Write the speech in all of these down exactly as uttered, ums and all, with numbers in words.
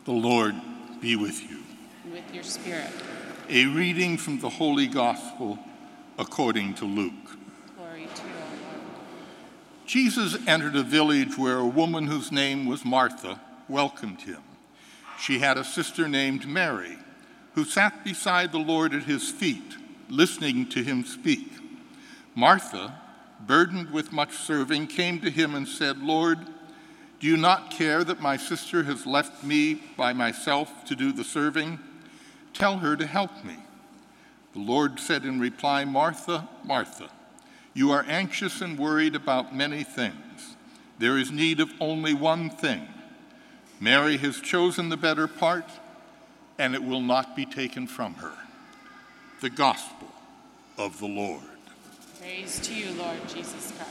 The Lord be with you. And with your spirit. A reading from the Holy Gospel according to Luke. Glory to you, O Lord. Jesus entered a village where a woman whose name was Martha welcomed him. She had a sister named Mary, who sat beside the Lord at his feet, listening to him speak. Martha, burdened with much serving, came to him and said, "Lord, do you not care that my sister has left me by myself to do the serving? Tell her to help me." The Lord said in reply, "Martha, Martha, you are anxious and worried about many things. There is need of only one thing. Mary has chosen the better part, and it will not be taken from her." The Gospel of the Lord. Praise to you, Lord Jesus Christ.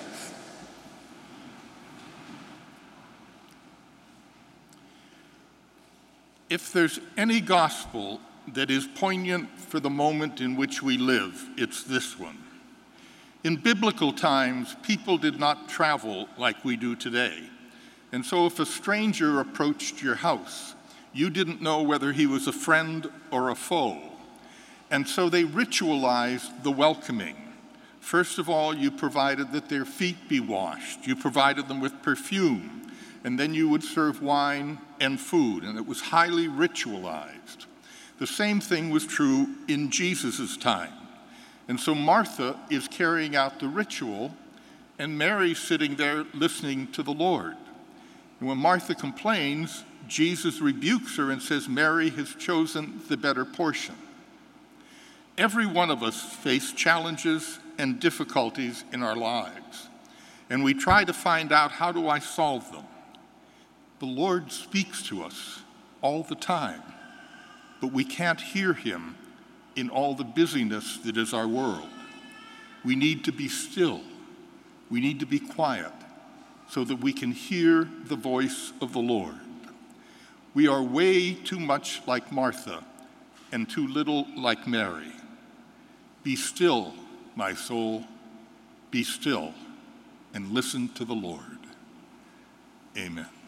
If there's any gospel that is poignant for the moment in which we live, it's this one. In biblical times, people did not travel like we do today. And so if a stranger approached your house, you didn't know whether he was a friend or a foe. And so they ritualized the welcoming. First of all, you provided that their feet be washed. You provided them with perfume. And then you would serve wine and food, and it was highly ritualized. The same thing was true in Jesus' time. And so Martha is carrying out the ritual, and Mary's sitting there listening to the Lord. And when Martha complains, Jesus rebukes her and says, "Mary has chosen the better portion." Every one of us face challenges and difficulties in our lives, and we try to find out, how do I solve them? The Lord speaks to us all the time, but we can't hear him in all the busyness that is our world. We need to be still. We need to be quiet so that we can hear the voice of the Lord. We are way too much like Martha and too little like Mary. Be still, my soul, be still, and listen to the Lord. Amen.